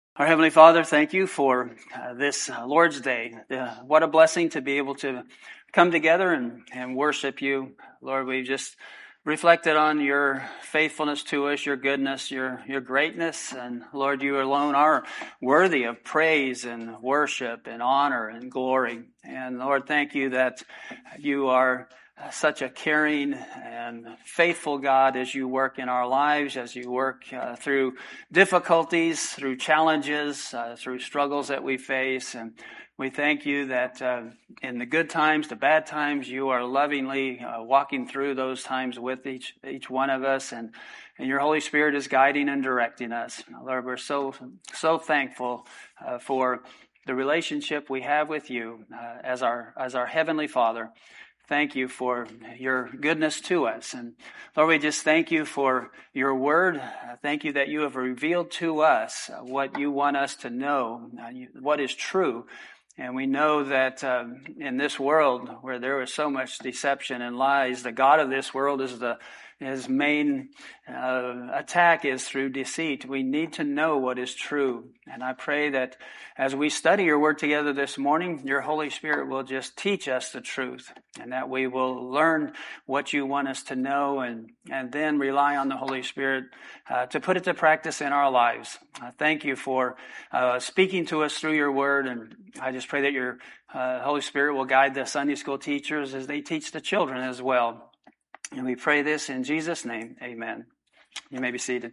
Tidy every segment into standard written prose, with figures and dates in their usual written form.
Our Heavenly Father, thank you for this Lord's Day. What a blessing to be able to come together and worship you. Lord, we just reflected on your faithfulness to us, your goodness, your greatness. And Lord, you alone are worthy of praise and worship and honor and glory. And Lord, thank you that you are such a caring and faithful God as you work in our lives, as you work through difficulties, through challenges, through struggles that we face. And we thank you that in the good times, the bad times, you are lovingly walking through those times with each one of us. And your Holy Spirit is guiding and directing us. Lord, we're so thankful for the relationship we have with you as our Heavenly Father. Thank you for your goodness to us. And Lord, we just thank you for your word. Thank you that you have revealed to us what you want us to know, what is true. And we know that in this world where there is so much deception and lies, the God of this world is his main attack is through deceit. We need to know what is true. And I pray that as we study your word together this morning, your Holy Spirit will just teach us the truth and that we will learn what you want us to know and then rely on the Holy Spirit to put it to practice in our lives. Thank you for speaking to us through your word. And I just pray that your Holy Spirit will guide the Sunday school teachers as they teach the children as well. And we pray this in Jesus' name. Amen. You may be seated.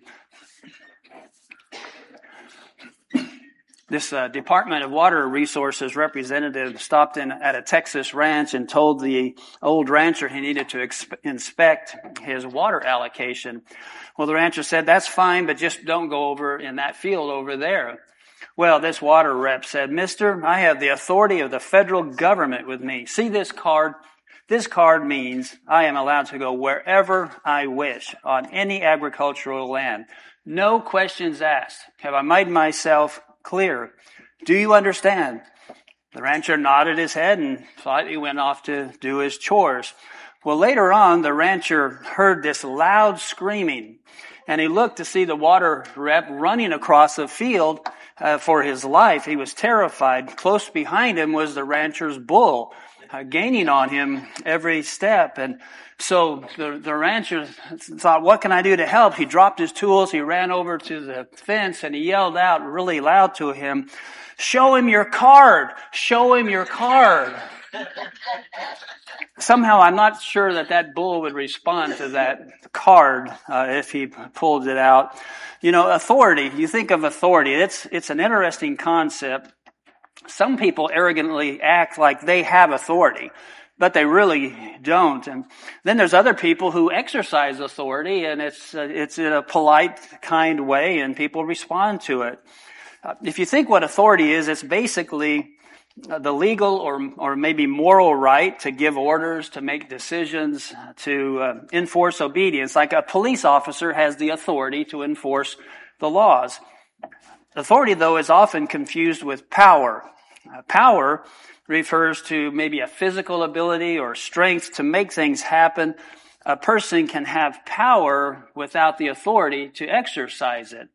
This Department of Water Resources representative stopped in at a Texas ranch and told the old rancher he needed to inspect his water allocation. Well, the rancher said, "That's fine, but just don't go over in that field over there." Well, this water rep said, "Mister, I have the authority of the federal government with me. See this card? This card means I am allowed to go wherever I wish on any agricultural land. No questions asked. Have I made myself clear? Do you understand?" The rancher nodded his head and slightly went off to do his chores. Well, later on, the rancher heard this loud screaming, and he looked to see the water rep running across the field for his life. He was terrified. Close behind him was the rancher's bull, gaining on him every step. And so the rancher thought, what can I do to help? He dropped his tools. He ran over to the fence and he yelled out really loud to him, "Show him your card! Show him your card!" Somehow I'm not sure that bull would respond to that card if he pulled it out. You know, authority. You think of authority. It's an interesting concept. Some people arrogantly act like they have authority, but they really don't. And then there's other people who exercise authority, and it's in a polite, kind way, and people respond to it. If you think what authority is, it's basically the legal or maybe moral right to give orders, to make decisions, to enforce obedience. Like a police officer has the authority to enforce the laws. Authority, though, is often confused with power. Power refers to maybe a physical ability or strength to make things happen. A person can have power without the authority to exercise it.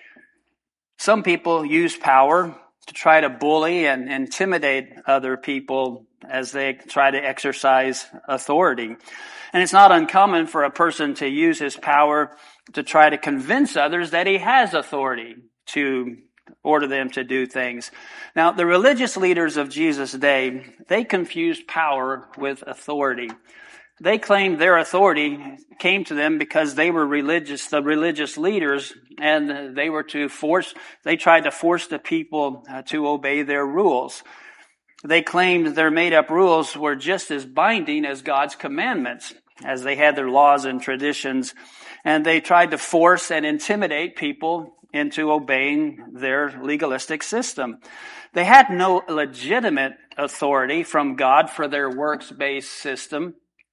Some people use power to try to bully and intimidate other people as they try to exercise authority. And it's not uncommon for a person to use his power to try to convince others that he has authority to order them to do things. Now, the religious leaders of Jesus' day, they confused power with authority. They claimed their authority came to them because they were the religious leaders, and they tried to force the people to obey their rules. They claimed their made-up rules were just as binding as God's commandments, as they had their laws and traditions, and they tried to force and intimidate people into obeying their legalistic system. They had no legitimate authority from God for their works-based system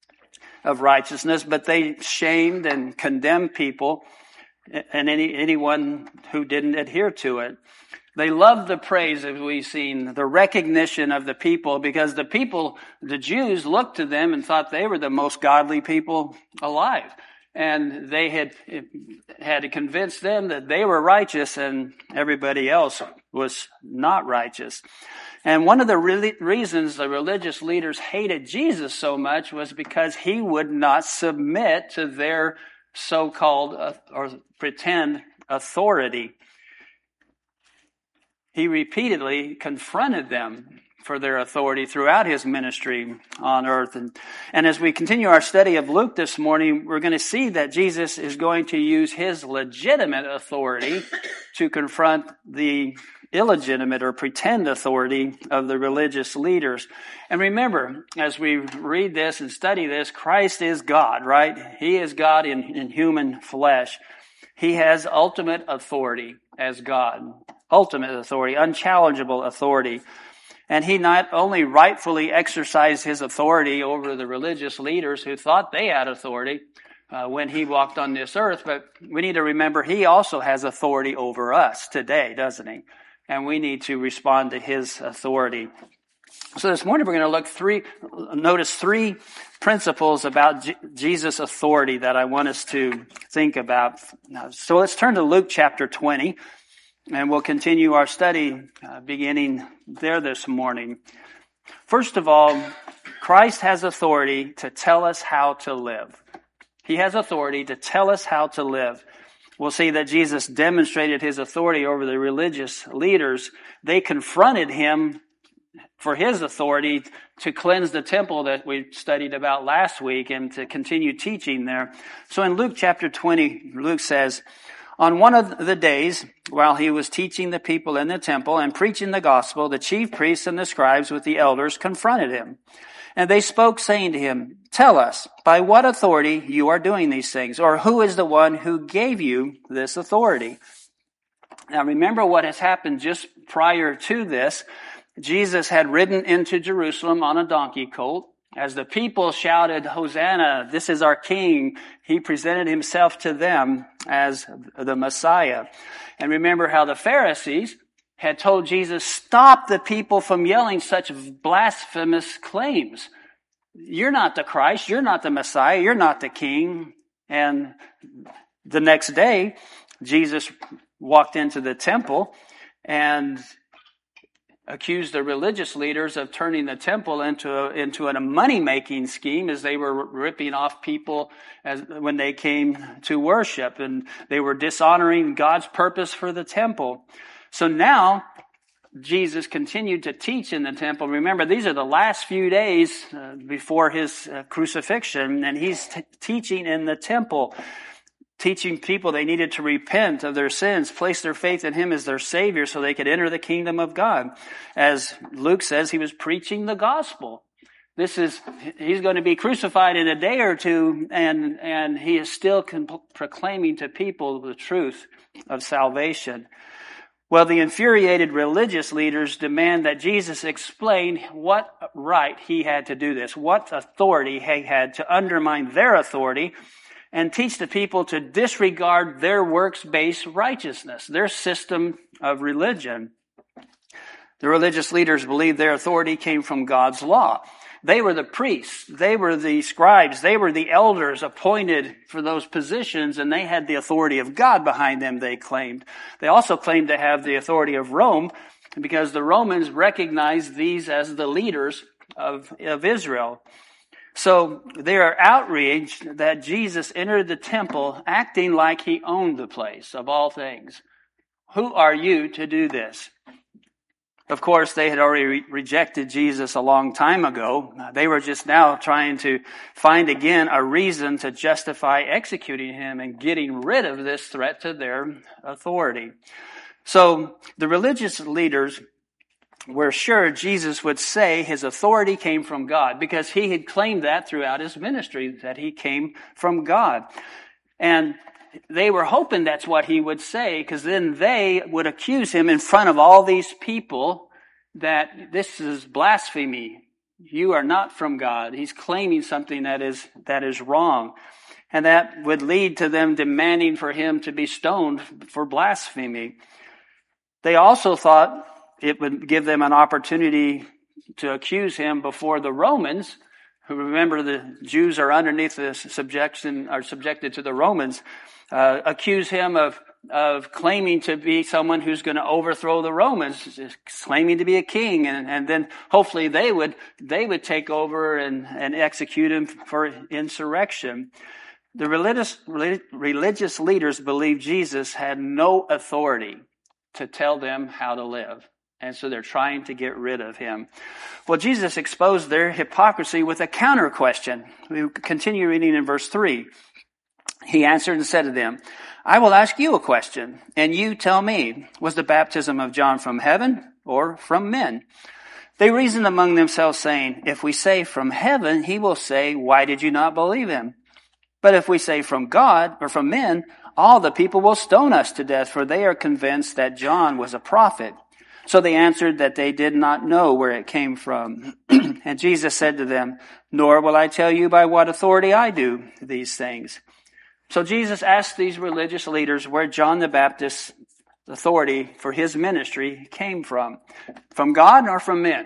of righteousness, but they shamed and condemned people and anyone who didn't adhere to it. They loved the praise, as we've seen, the recognition of the people, because the Jews looked to them and thought they were the most godly people alive. and they had to convince them that they were righteous and everybody else was not righteous. And one of the reasons the religious leaders hated Jesus so much was because he would not submit to their so-called or pretend authority. He repeatedly confronted them for their authority throughout his ministry on earth. And as we continue our study of Luke this morning, we're going to see that Jesus is going to use his legitimate authority to confront the illegitimate or pretend authority of the religious leaders. And remember, as we read this and study this, Christ is God, right? He is God in human flesh. He has ultimate authority as God. Ultimate authority, unchallengeable authority. And he not only rightfully exercised his authority over the religious leaders who thought they had authority when he walked on this earth, but we need to remember he also has authority over us today, doesn't he? And we need to respond to his authority. So this morning we're going to notice three principles about Jesus' authority that I want us to think about. So let's turn to Luke chapter 20. And we'll continue our study beginning there this morning. First of all, Christ has authority to tell us how to live. He has authority to tell us how to live. We'll see that Jesus demonstrated his authority over the religious leaders. They confronted him for his authority to cleanse the temple that we studied about last week and to continue teaching there. So in Luke chapter 20, Luke says, "On one of the days, while he was teaching the people in the temple and preaching the gospel, the chief priests and the scribes with the elders confronted him. And they spoke, saying to him, 'Tell us, by what authority you are doing these things, or who is the one who gave you this authority?'" Now remember what has happened just prior to this. Jesus had ridden into Jerusalem on a donkey colt. As the people shouted, "Hosanna, this is our king," he presented himself to them as the Messiah. And remember how the Pharisees had told Jesus, "Stop the people from yelling such blasphemous claims. You're not the Christ, you're not the Messiah, you're not the king." And the next day, Jesus walked into the temple and accused the religious leaders of turning the temple into a money-making scheme as they were ripping off people when they came to worship, and they were dishonoring God's purpose for the temple. So now Jesus continued to teach in the temple. Remember, these are the last few days before his crucifixion, and he's teaching in the temple, teaching people they needed to repent of their sins, place their faith in him as their Savior so they could enter the kingdom of God. As Luke says, he was preaching the gospel. He's going to be crucified in a day or two, and he is still proclaiming to people the truth of salvation. Well, the infuriated religious leaders demand that Jesus explain what right he had to do this, what authority he had to undermine their authority, and teach the people to disregard their works-based righteousness, their system of religion. The religious leaders believed their authority came from God's law. They were the priests, they were the scribes, they were the elders appointed for those positions, and they had the authority of God behind them, they claimed. They also claimed to have the authority of Rome because the Romans recognized these as the leaders of Israel. So they are outraged that Jesus entered the temple acting like he owned the place of all things. Who are you to do this? Of course, they had already rejected Jesus a long time ago. They were just now trying to find again a reason to justify executing him and getting rid of this threat to their authority. So the religious leaders were sure Jesus would say his authority came from God because he had claimed that throughout his ministry, that he came from God. And they were hoping that's what he would say, because then they would accuse him in front of all these people that this is blasphemy. You are not from God. He's claiming something that is wrong. And that would lead to them demanding for him to be stoned for blasphemy. They also thought it would give them an opportunity to accuse him before the Romans, remember the Jews are underneath the subjection, are subjected to the Romans, accuse him of claiming to be someone who's going to overthrow the Romans, claiming to be a king, and then hopefully they would take over and execute him for insurrection. The religious leaders believed Jesus had no authority to tell them how to live. And so they're trying to get rid of him. Well, Jesus exposed their hypocrisy with a counter question. We continue reading in verse 3. He answered and said to them, I will ask you a question, and you tell me, was the baptism of John from heaven or from men? They reasoned among themselves, saying, if we say from heaven, he will say, why did you not believe him? But if we say from God or from men, all the people will stone us to death, for they are convinced that John was a prophet. So they answered that they did not know where it came from. And Jesus said to them, nor will I tell you by what authority I do these things. So Jesus asked these religious leaders where John the Baptist's authority for his ministry came from God or from men?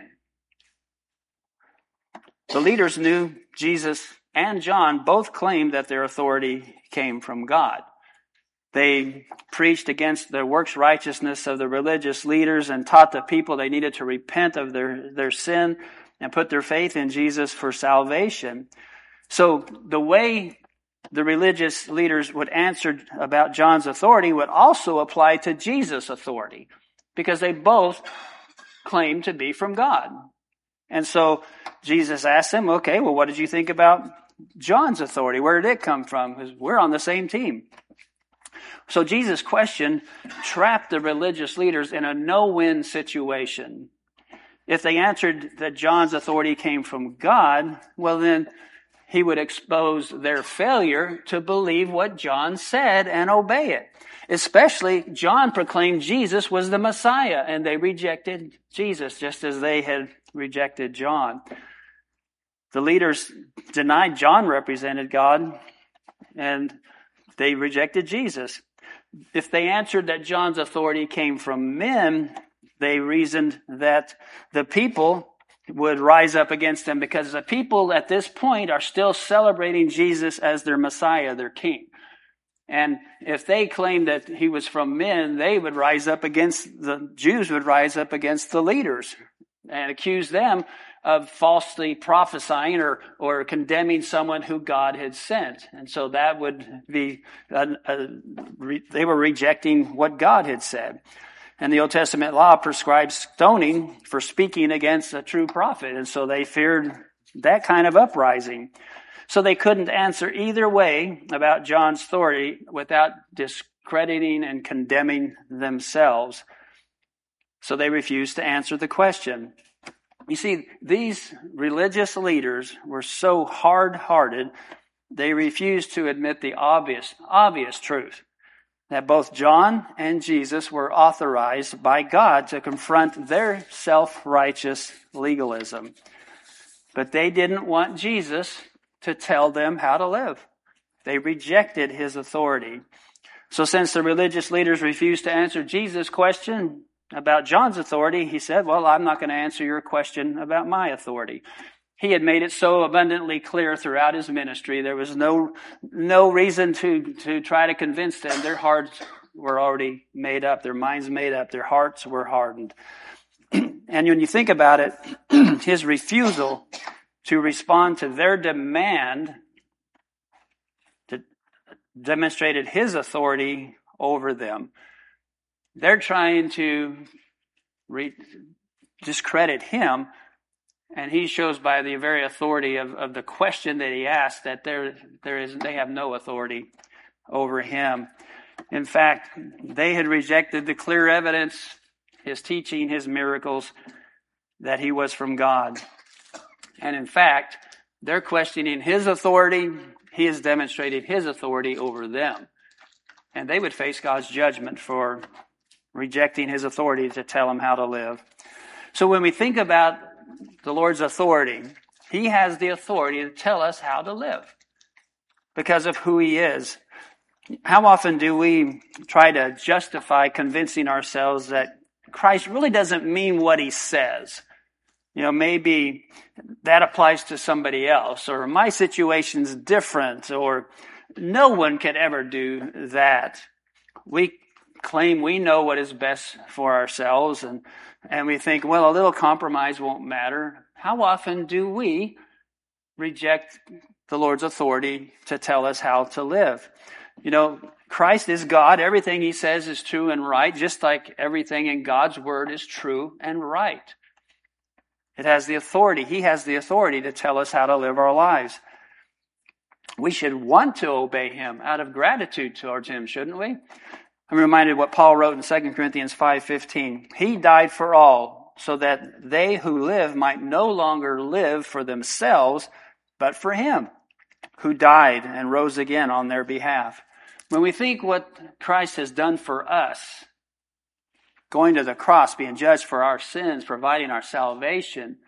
The leaders knew Jesus and John both claimed that their authority came from God. They preached against the works righteousness of the religious leaders and taught the people they needed to repent of their sin and put their faith in Jesus for salvation. So the way the religious leaders would answer about John's authority would also apply to Jesus' authority, because they both claimed to be from God. And so Jesus asked them, okay, well, what did you think about John's authority? Where did it come from? Because we're on the same team. So Jesus' question trapped the religious leaders in a no-win situation. If they answered that John's authority came from God, well then he would expose their failure to believe what John said and obey it. Especially, John proclaimed Jesus was the Messiah, and they rejected Jesus just as they had rejected John. The leaders denied John represented God, and they rejected Jesus. If they answered that John's authority came from men, they reasoned that the people would rise up against them, because the people at this point are still celebrating Jesus as their Messiah, their King. And if they claimed that he was from men, they would rise up against, the Jews would rise up against the leaders and accuse them of falsely prophesying or condemning someone who God had sent. And so that would be, they were rejecting what God had said. And the Old Testament law prescribes stoning for speaking against a true prophet. And so they feared that kind of uprising. So they couldn't answer either way about John's authority without discrediting and condemning themselves. So they refused to answer the question. You see, these religious leaders were so hard-hearted, they refused to admit the obvious truth, that both John and Jesus were authorized by God to confront their self-righteous legalism. But they didn't want Jesus to tell them how to live. They rejected his authority. So since the religious leaders refused to answer Jesus' question about John's authority, he said, well, I'm not going to answer your question about my authority. He had made it so abundantly clear throughout his ministry. There was no reason to try to convince them. Their hearts were already made up. Their minds made up. Their hearts were hardened. And when you think about it, his refusal to respond to their demand demonstrated his authority over them. They're trying to discredit him, and he shows by the very authority of the question that he asked that they have no authority over him. In fact, they had rejected the clear evidence, his teaching, his miracles, that he was from God. And in fact, they're questioning his authority. He has demonstrated his authority over them. And they would face God's judgment for rejecting his authority to tell them how to live. So when we think about the Lord's authority, he has the authority to tell us how to live because of who he is. How often do we try to justify convincing ourselves that Christ really doesn't mean what he says? Maybe that applies to somebody else, or my situation's different, or no one could ever do that. We claim we know what is best for ourselves, and we think, well, a little compromise won't matter. How often do we reject the Lord's authority to tell us how to live? Christ is God. Everything he says is true and right, just like everything in God's word is true and right. It has the authority. He has the authority to tell us how to live our lives. We should want to obey him out of gratitude towards him, shouldn't we? I'm reminded what Paul wrote in 2 Corinthians 5:15. He died for all, so that they who live might no longer live for themselves, but for him who died and rose again on their behalf. When we think what Christ has done for us, going to the cross, being judged for our sins, providing our salvation,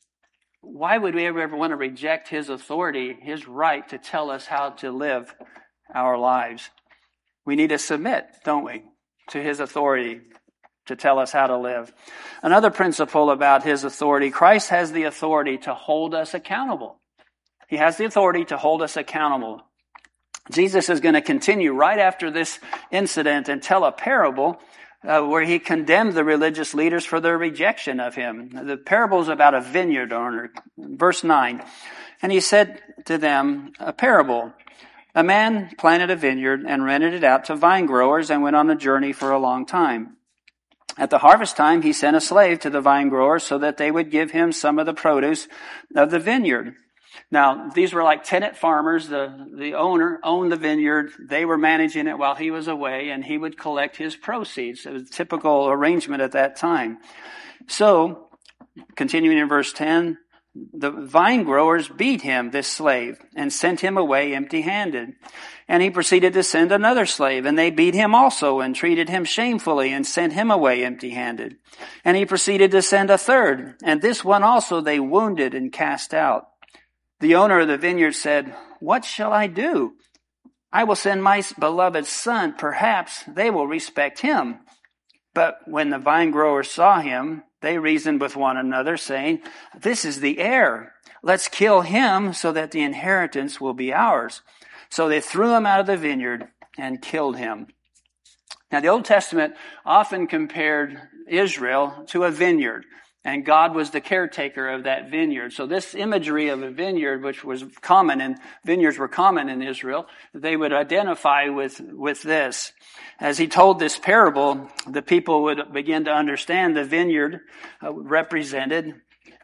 why would we ever want to reject his authority, his right to tell us how to live our lives? We need to submit, don't we, to his authority to tell us how to live. Another principle about his authority, Christ has the authority to hold us accountable. He has the authority to hold us accountable. Jesus is going to continue right after this incident and tell a parable where he condemned the religious leaders for their rejection of him. The parable is about a vineyard owner. Verse 9. And he said to them, a parable. A man planted a vineyard and rented it out to vine growers and went on a journey for a long time. At the harvest time, he sent a slave to the vine growers so that they would give him some of the produce of the vineyard. Now, these were like tenant farmers. The owner owned the vineyard. They were managing it while he was away, and he would collect his proceeds. It was a typical arrangement at that time. So, continuing in verse 10, the vine growers beat him, this slave, and sent him away empty-handed. And he proceeded to send another slave, and they beat him also and treated him shamefully and sent him away empty-handed. And he proceeded to send a third, and this one also they wounded and cast out. The owner of the vineyard said, what shall I do? I will send my beloved son. Perhaps they will respect him. But when the vine growers saw him, they reasoned with one another, saying, this is the heir. Let's kill him so that the inheritance will be ours. So they threw him out of the vineyard and killed him. Now, the Old Testament often compared Israel to a vineyard, and God was the caretaker of that vineyard. So this imagery of a vineyard, which was common, and vineyards were common in Israel, they would identify with this. As he told this parable, the people would begin to understand the vineyard represented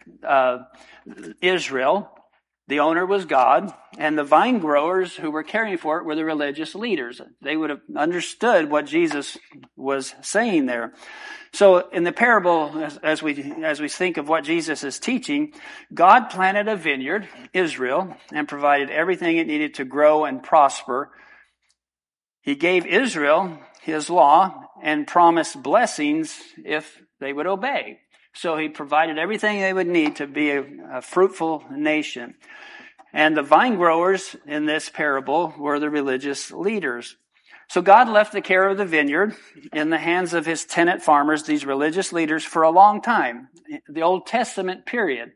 Israel. The owner was God, and the vine growers who were caring for it were the religious leaders. They would have understood what Jesus was saying there. So in the parable, as we think of what Jesus is teaching, God planted a vineyard, Israel, and provided everything it needed to grow and prosper. He gave Israel his law and promised blessings if they would obey. So he provided everything they would need to be a fruitful nation. And the vine growers in this parable were the religious leaders. So God left the care of the vineyard in the hands of his tenant farmers, these religious leaders, for a long time, the Old Testament period.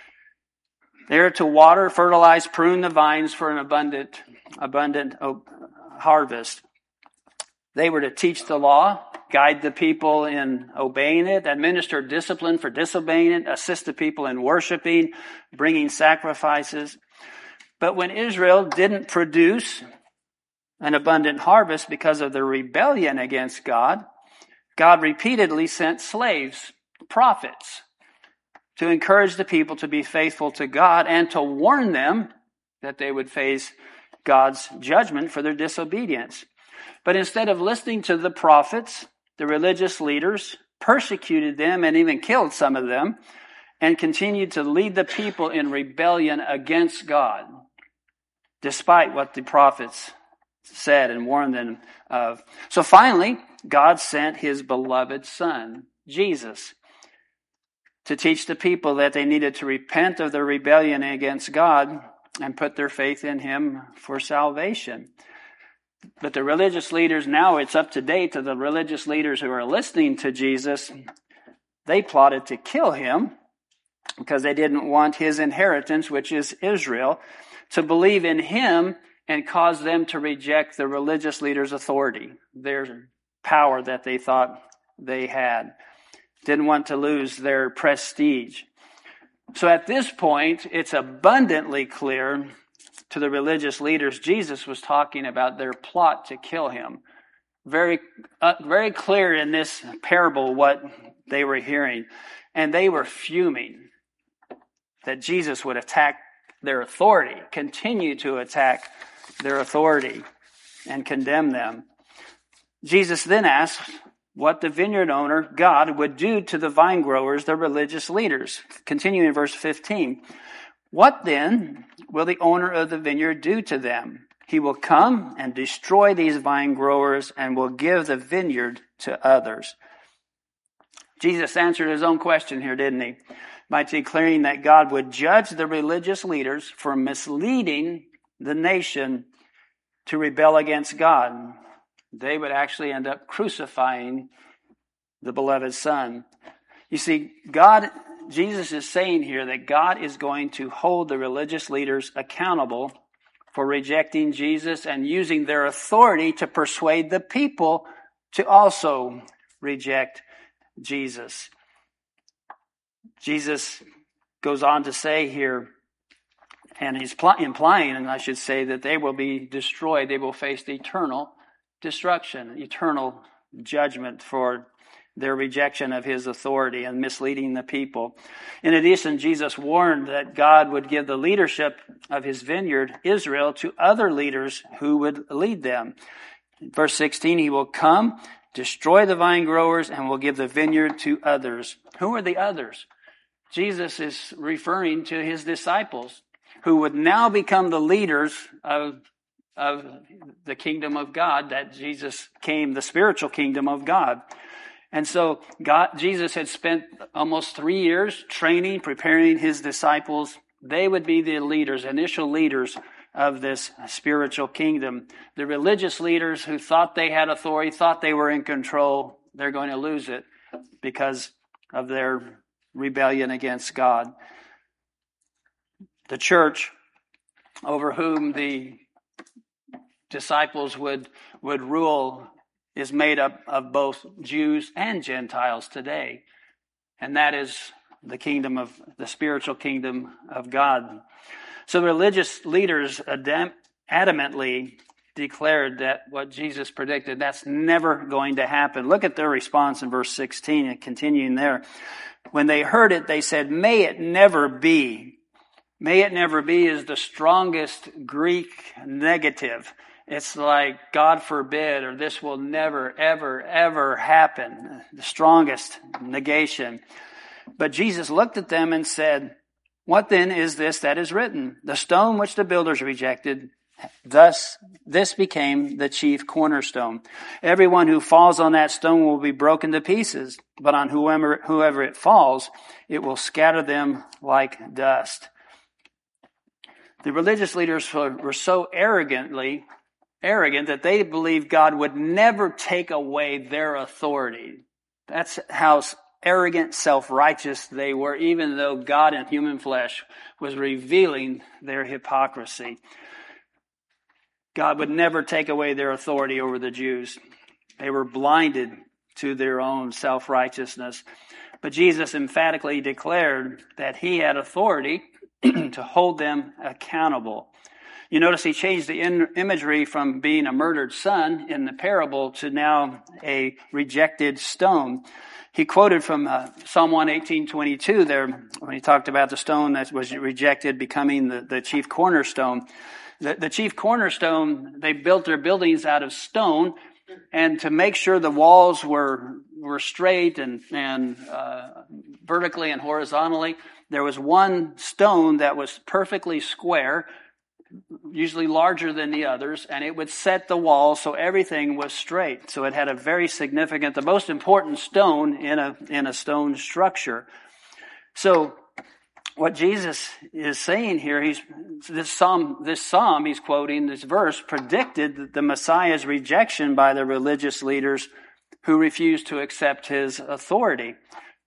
They are to water, fertilize, prune the vines for an abundant harvest. They were to teach the law, guide the people in obeying it, administer discipline for disobeying it, assist the people in worshiping, bringing sacrifices. But when Israel didn't produce an abundant harvest because of their rebellion against God, God repeatedly sent slaves, prophets, to encourage the people to be faithful to God and to warn them that they would face God's judgment for their disobedience. But instead of listening to the prophets, the religious leaders persecuted them and even killed some of them and continued to lead the people in rebellion against God, despite what the prophets said and warned them of. So finally, God sent his beloved Son, Jesus, to teach the people that they needed to repent of their rebellion against God and put their faith in him for salvation. But the religious leaders, now it's up to date to the religious leaders who are listening to Jesus. They plotted to kill him because they didn't want his inheritance, which is Israel, to believe in him and cause them to reject the religious leaders' authority, their power that they thought they had. Didn't want to lose their prestige. So at this point, it's abundantly clear to the religious leaders, Jesus was talking about their plot to kill him. Very clear in this parable what they were hearing. And they were fuming that Jesus would attack their authority, continue to attack their authority and condemn them. Jesus then asks what the vineyard owner, God, would do to the vine growers, the religious leaders. Continuing in verse 15. What then will the owner of the vineyard do to them? He will come and destroy these vine growers and will give the vineyard to others. Jesus answered his own question here, didn't he? By declaring that God would judge the religious leaders for misleading the nation to rebel against God. They would actually end up crucifying the beloved Son. You see, Jesus is saying here that God is going to hold the religious leaders accountable for rejecting Jesus and using their authority to persuade the people to also reject Jesus. Jesus goes on to say here, and he's implying, and I should say, that they will be destroyed. They will face eternal destruction, eternal judgment for their rejection of his authority and misleading the people. In addition, Jesus warned that God would give the leadership of his vineyard, Israel, to other leaders who would lead them. Verse 16, he will come, destroy the vine growers, and will give the vineyard to others. Who are the others? Jesus is referring to his disciples, who would now become the leaders of the kingdom of God, that Jesus came, the spiritual kingdom of God. And so Jesus had spent almost 3 years training, preparing his disciples. They would be the leaders, initial leaders of this spiritual kingdom. The religious leaders who thought they had authority, thought they were in control, they're going to lose it because of their rebellion against God. The church, over whom the disciples would rule, is made up of both Jews and Gentiles today. And that is the spiritual kingdom of God. So the religious leaders adamantly declared that what Jesus predicted, that's never going to happen. Look at their response in verse 16 and continuing there. When they heard it, they said, "May it never be." May it never be is the strongest Greek negative. It's like, God forbid, or this will never, ever, ever happen. The strongest negation. But Jesus looked at them and said, "What then is this that is written? The stone which the builders rejected, thus this became the chief cornerstone. Everyone who falls on that stone will be broken to pieces, but on whoever it falls, it will scatter them like dust." The religious leaders were so arrogant that they believed God would never take away their authority. That's how arrogant, self-righteous they were, even though God in human flesh was revealing their hypocrisy. God would never take away their authority over the Jews. They were blinded to their own self-righteousness. But Jesus emphatically declared that he had authority to hold them accountable. You notice he changed the imagery from being a murdered son in the parable to now a rejected stone. He quoted from Psalm 118:22 there when he talked about the stone that was rejected becoming the chief cornerstone. The chief cornerstone, they built their buildings out of stone, and to make sure the walls were straight and vertically and horizontally, there was one stone that was perfectly square, usually larger than the others, and it would set the wall so everything was straight. So it had a very significant, the most important stone in a stone structure. So what Jesus is saying here, this psalm he's quoting, this verse, predicted the Messiah's rejection by the religious leaders who refused to accept his authority.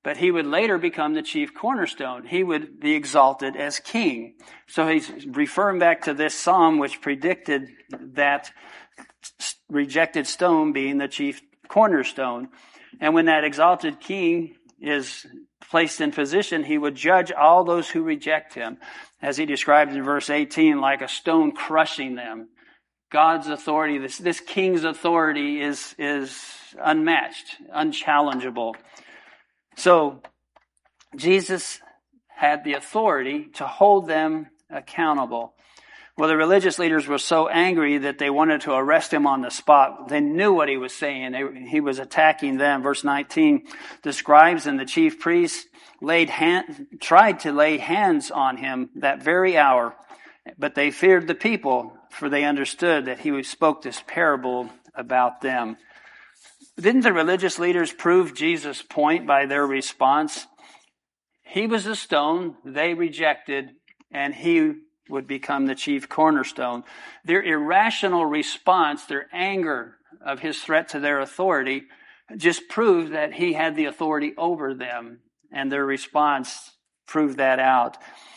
but he would later become the chief cornerstone. He would be exalted as king. So he's referring back to this psalm which predicted that rejected stone being the chief cornerstone. And when that exalted king is placed in position, he would judge all those who reject him, as he describes in verse 18, like a stone crushing them. God's authority, this king's authority is unmatched, unchallengeable. So Jesus had the authority to hold them accountable. Well, the religious leaders were so angry that they wanted to arrest him on the spot. They knew what he was saying. He was attacking them. Verse 19, the scribes and the chief priests tried to lay hands on him that very hour, but they feared the people, for they understood that he spoke this parable about them. Didn't the religious leaders prove Jesus' point by their response? He was a stone they rejected, and he would become the chief cornerstone. Their irrational response, their anger of his threat to their authority, just proved that he had the authority over them, and their response proved that out.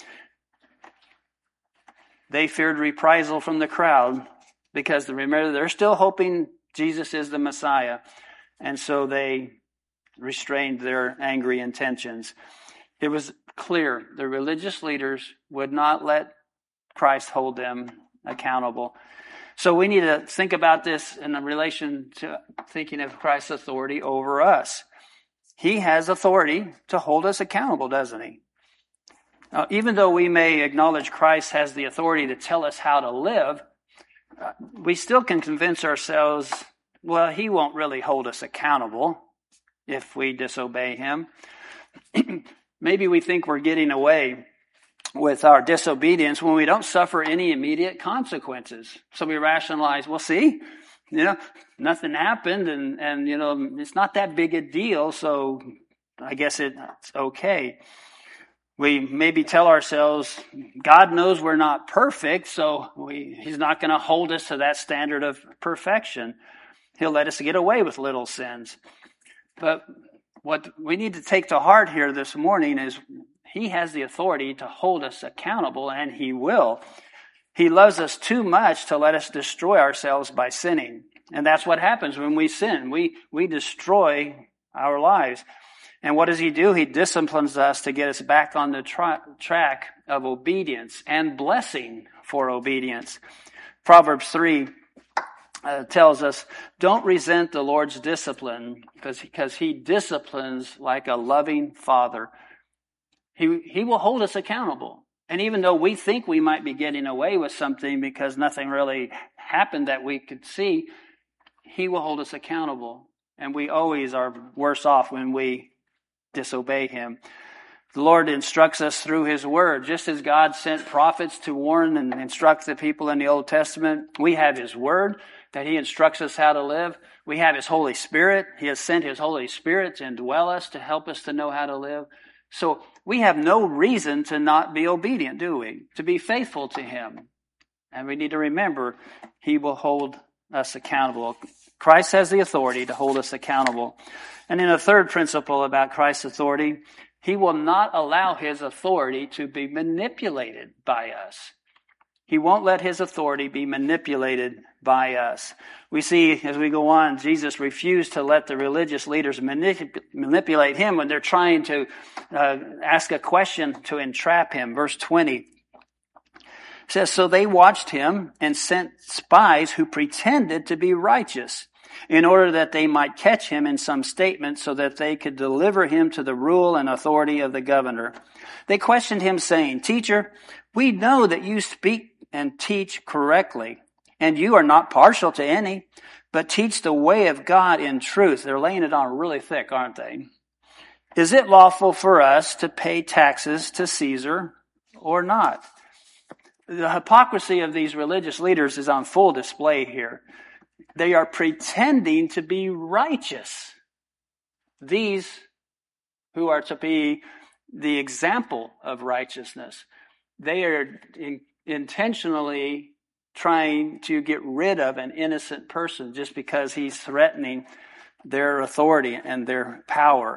They feared reprisal from the crowd because, remember, they're still hoping Jesus is the Messiah. And so they restrained their angry intentions. It was clear the religious leaders would not let Christ hold them accountable. So we need to think about this in relation to thinking of Christ's authority over us. He has authority to hold us accountable, doesn't he? Now, even though we may acknowledge Christ has the authority to tell us how to live, we still can convince ourselves, well, he won't really hold us accountable if we disobey him. Maybe we think we're getting away with our disobedience when we don't suffer any immediate consequences. So we rationalize, well, see, nothing happened and it's not that big a deal, so I guess it's okay. We maybe tell ourselves, God knows we're not perfect, so he's not going to hold us to that standard of perfection. He'll let us get away with little sins. But what we need to take to heart here this morning is he has the authority to hold us accountable, and he will. He loves us too much to let us destroy ourselves by sinning. And that's what happens when we sin. We destroy our lives. And what does he do? He disciplines us to get us back on the track of obedience and blessing for obedience. Proverbs 3 tells us, don't resent the Lord's discipline because he disciplines like a loving father. He will hold us accountable. And even though we think we might be getting away with something because nothing really happened that we could see, he will hold us accountable. And we always are worse off when we disobey him. The Lord instructs us through his word. Just as God sent prophets to warn and instruct the people in the Old Testament, we have his word that he instructs us how to live. We have his Holy Spirit. He has sent his Holy Spirit to indwell us, to help us to know how to live. So we have no reason to not be obedient, do we? To be faithful to him. And we need to remember he will hold us accountable. Christ has the authority to hold us accountable. And then a third principle about Christ's authority, he will not allow his authority to be manipulated by us. He won't let his authority be manipulated by us. We see as we go on, Jesus refused to let the religious leaders manipulate him when they're trying to ask a question to entrap him. Verse 20 says, so they watched him and sent spies who pretended to be righteous in order that they might catch him in some statement so that they could deliver him to the rule and authority of the governor. They questioned him saying, Teacher, we know that you speak and teach correctly, and you are not partial to any, but teach the way of God in truth. They're laying it on really thick, aren't they? Is it lawful for us to pay taxes to Caesar or not? The hypocrisy of these religious leaders is on full display here. They are pretending to be righteous. These who are to be the example of righteousness, they are intentionally trying to get rid of an innocent person just because he's threatening their authority and their power.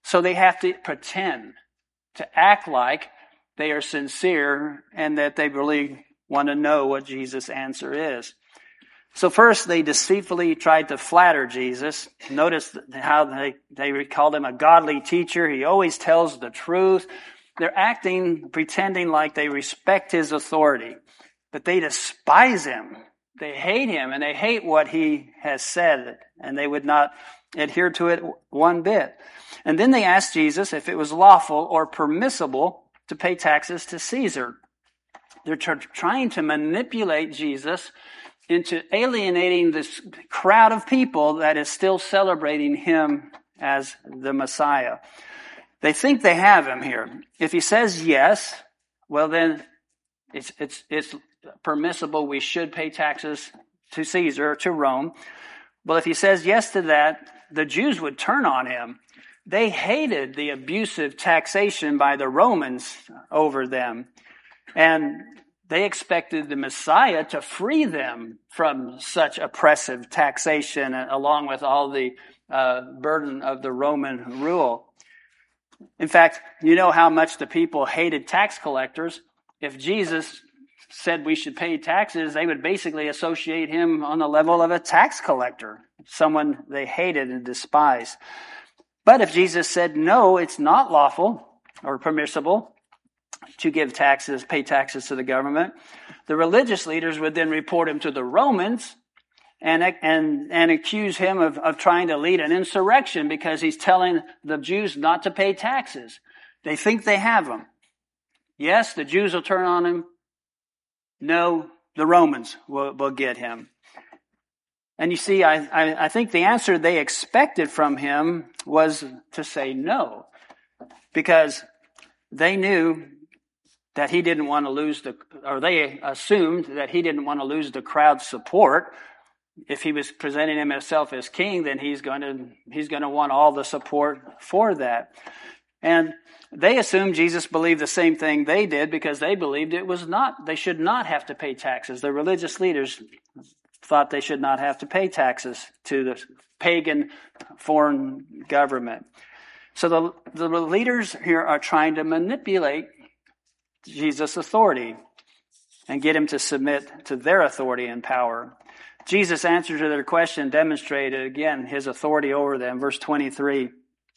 So they have to pretend, to act like they are sincere and that they really want to know what Jesus' answer is. So first, they deceitfully tried to flatter Jesus. Notice how they called him a godly teacher. He always tells the truth. They're acting, pretending like they respect his authority, but they despise him. They hate him, and they hate what he has said, and they would not adhere to it one bit. And then they asked Jesus if it was lawful or permissible to pay taxes to Caesar. They're trying to manipulate Jesus into alienating this crowd of people that is still celebrating him as the Messiah. They think they have him here. If he says yes, well then it's permissible. We should pay taxes to Caesar, to Rome. Well, if he says yes to that, the Jews would turn on him. They hated the abusive taxation by the Romans over them. And they expected the Messiah to free them from such oppressive taxation, along with all the burden of the Roman rule. In fact, you know how much the people hated tax collectors. If Jesus said we should pay taxes, they would basically associate him on the level of a tax collector, someone they hated and despised. But if Jesus said, no, it's not lawful or permissible to give taxes, pay taxes to the government, the religious leaders would then report him to the Romans and accuse him of trying to lead an insurrection because he's telling the Jews not to pay taxes. They think they have him. Yes, the Jews will turn on him. No, the Romans will get him. And you see, I think the answer they expected from him was to say no, because they knew that he didn't want to lose they assumed that he didn't want to lose the crowd's support. If he was presenting himself as king, then he's going to want all the support for that. And they assumed Jesus believed the same thing they did because they believed they should not have to pay taxes. The religious leaders thought they should not have to pay taxes to the pagan foreign government. So the leaders here are trying to manipulate Jesus' authority and get him to submit to their authority and power. Jesus' answer to their question demonstrated, again, his authority over them. Verse 23.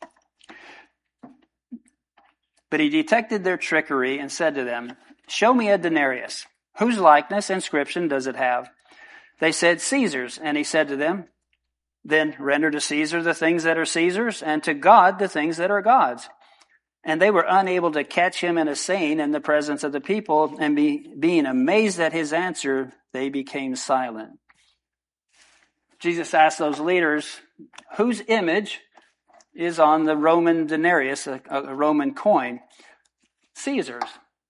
But he detected their trickery and said to them, "Show me a denarius. Whose likeness, inscription does it have?" They said, "Caesar's." And he said to them, "Then render to Caesar the things that are Caesar's, and to God the things that are God's." And they were unable to catch him in a saying in the presence of the people, and being amazed at his answer, they became silent. Jesus asked those leaders, whose image is on the Roman denarius, a Roman coin? Caesar's.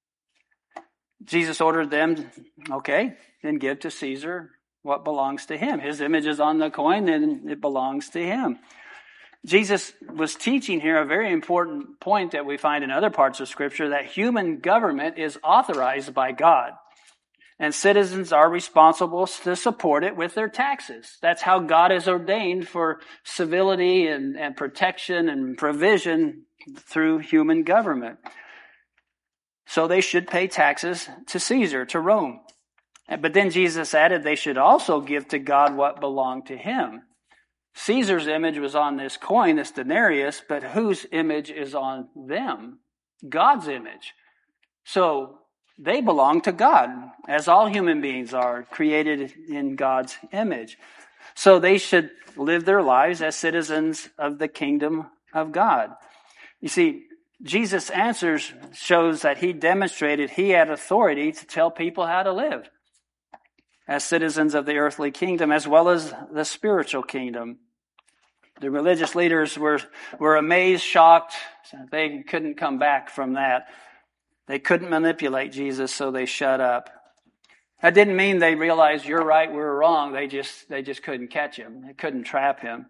Jesus ordered them, okay, then give to Caesar what belongs to him. His image is on the coin, then it belongs to him. Jesus was teaching here a very important point that we find in other parts of Scripture, that human government is authorized by God. And citizens are responsible to support it with their taxes. That's how God has ordained for civility and protection and provision through human government. So they should pay taxes to Caesar, to Rome. But then Jesus added they should also give to God what belonged to him. Caesar's image was on this coin, this denarius, but whose image is on them? God's image. So they belong to God, as all human beings are, created in God's image. So they should live their lives as citizens of the kingdom of God. You see, Jesus' answers shows that he demonstrated he had authority to tell people how to live as citizens of the earthly kingdom as well as the spiritual kingdom. The religious leaders were amazed, shocked. They couldn't come back from that. They couldn't manipulate Jesus, so they shut up. That didn't mean they realized you're right, we're wrong. They just couldn't catch him. They couldn't trap him.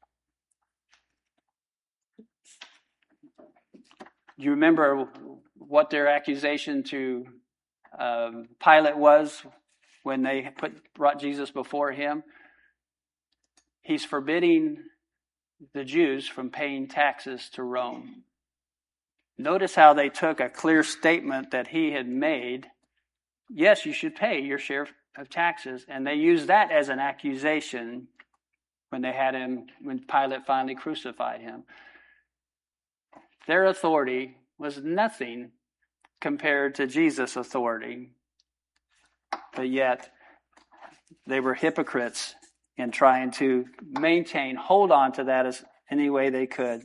Do you remember what their accusation to Pilate was when they brought Jesus before him? He's forbidding the Jews from paying taxes to Rome. Notice how they took a clear statement that he had made. Yes, you should pay your share of taxes. And they used that as an accusation when Pilate finally crucified him. Their authority was nothing compared to Jesus' authority. But yet, they were hypocrites in trying to hold on to that as any way they could.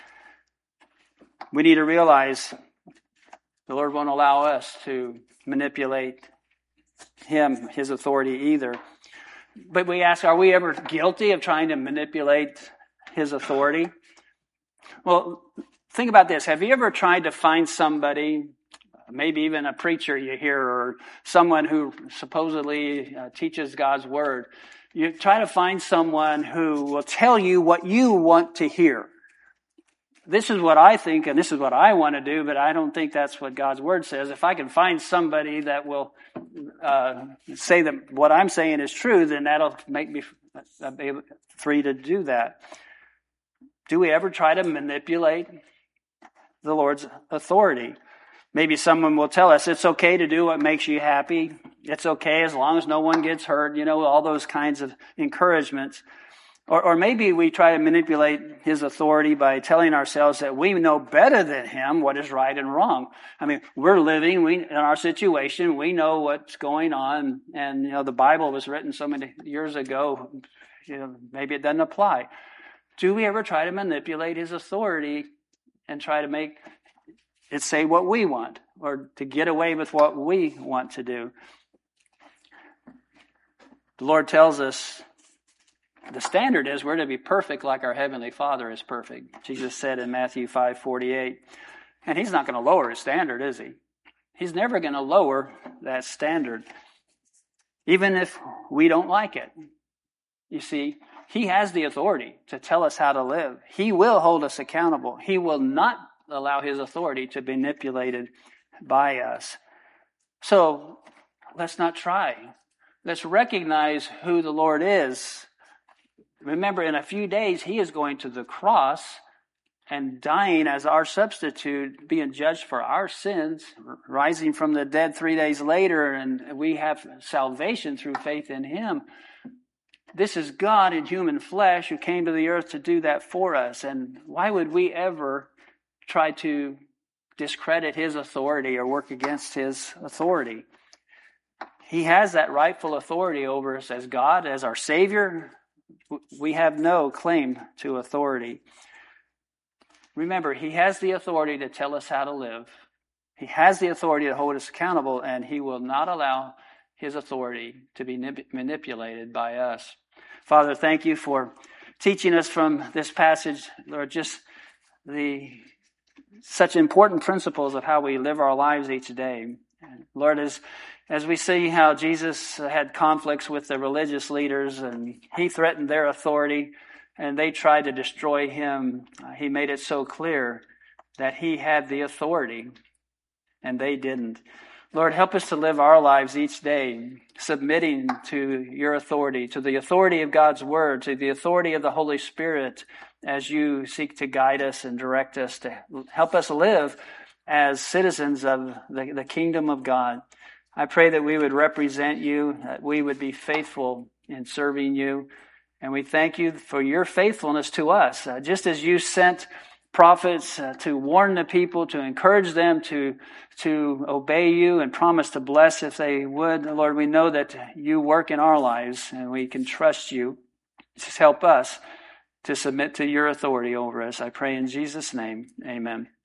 We need to realize the Lord won't allow us to manipulate his authority either. But we ask, are we ever guilty of trying to manipulate his authority? Well, think about this. Have you ever tried to find somebody, maybe even a preacher you hear, or someone who supposedly teaches God's word? You try to find someone who will tell you what you want to hear. This is what I think and this is what I want to do, but I don't think that's what God's word says. If I can find somebody that will say that what I'm saying is true, then that'll make me free to do that. Do we ever try to manipulate the Lord's authority? Maybe someone will tell us it's okay to do what makes you happy. It's okay as long as no one gets hurt, all those kinds of encouragements. Or maybe we try to manipulate his authority by telling ourselves that we know better than him what is right and wrong. I mean, we're living in our situation. We know what's going on. And, the Bible was written so many years ago. Maybe it doesn't apply. Do we ever try to manipulate his authority and try to make it say what we want or to get away with what we want to do? The Lord tells us the standard is we're to be perfect like our Heavenly Father is perfect. Jesus said in Matthew 5:48. And he's not going to lower his standard, is he? He's never going to lower that standard, even if we don't like it. You see, he has the authority to tell us how to live. He will hold us accountable. He will not allow his authority to be manipulated by us. So let's not try. Let's recognize who the Lord is. Remember, in a few days, he is going to the cross and dying as our substitute, being judged for our sins, rising from the dead 3 days later, and we have salvation through faith in him. This is God in human flesh who came to the earth to do that for us. And why would we ever try to discredit his authority or work against his authority? He has that rightful authority over us as God, as our Savior. We have no claim to authority. Remember, he has the authority to tell us how to live. He has the authority to hold us accountable, and he will not allow his authority to be manipulated by us. Father, thank you for teaching us from this passage, Lord, just such important principles of how we live our lives each day. Lord, as we see how Jesus had conflicts with the religious leaders and he threatened their authority and they tried to destroy him, he made it so clear that he had the authority and they didn't. Lord, help us to live our lives each day submitting to your authority, to the authority of God's word, to the authority of the Holy Spirit as you seek to guide us and direct us, to help us live as citizens of the kingdom of God. I pray that we would represent you, that we would be faithful in serving you. And we thank you for your faithfulness to us. Just as you sent prophets to warn the people, to encourage them to obey you and promise to bless if they would. Lord, we know that you work in our lives and we can trust you. Just help us to submit to your authority over us. I pray in Jesus' name, amen.